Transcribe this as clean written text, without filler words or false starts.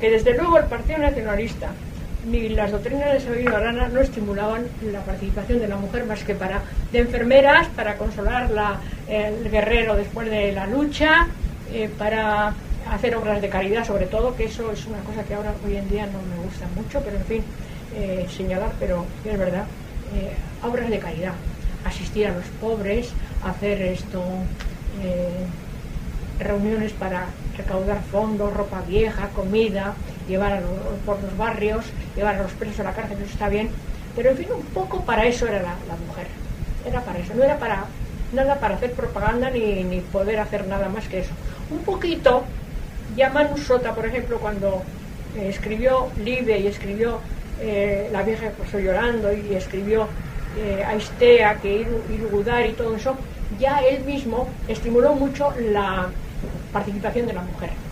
que desde luego el Partido Nacionalista ni las doctrinas de Sabino Arana no estimulaban la participación de la mujer más que de enfermeras, para consolar el guerrero después de la lucha, para hacer obras de caridad sobre todo, que eso es una cosa que ahora hoy en día no me gusta mucho, pero en fin, señalar, pero es verdad, obras de caridad, asistir a los pobres, hacer reuniones para recaudar fondos, ropa vieja, comida, llevar por los barrios, llevar a los presos a la cárcel, eso está bien, pero en fin, un poco para eso era la mujer, era para eso, no era para nada para hacer propaganda ni poder hacer nada más que eso. Un poquito, ya Manu Sota, por ejemplo, cuando escribió Libe y escribió La vieja que pasó llorando y escribió Aistea, que Irugudar y todo eso, ya él mismo estimuló mucho la participación de la mujer.